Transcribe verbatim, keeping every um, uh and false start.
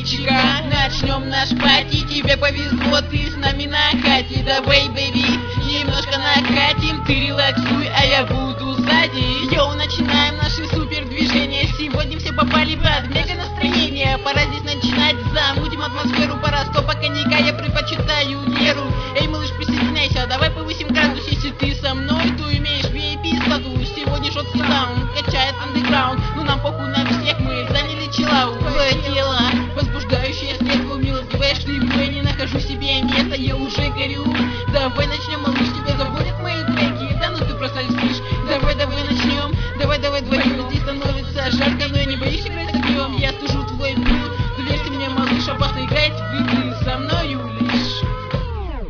личика. Начнем наш пати, тебе повезло, ты с нами на хате. Давай, бэби, немножко накатим, ты релаксуй, а я буду сзади. Йоу, начинаем наши супер движения. Сегодня все попали под мега настроение. Пора здесь начинать, замутим атмосферу. Пора стопа коньяка, я предпочитаю Леру. Эй, малыш, присоединяйся, давай повысим градус. Если ты со мной, то имеешь ви ай пи статус. Сегодня шот с саунд.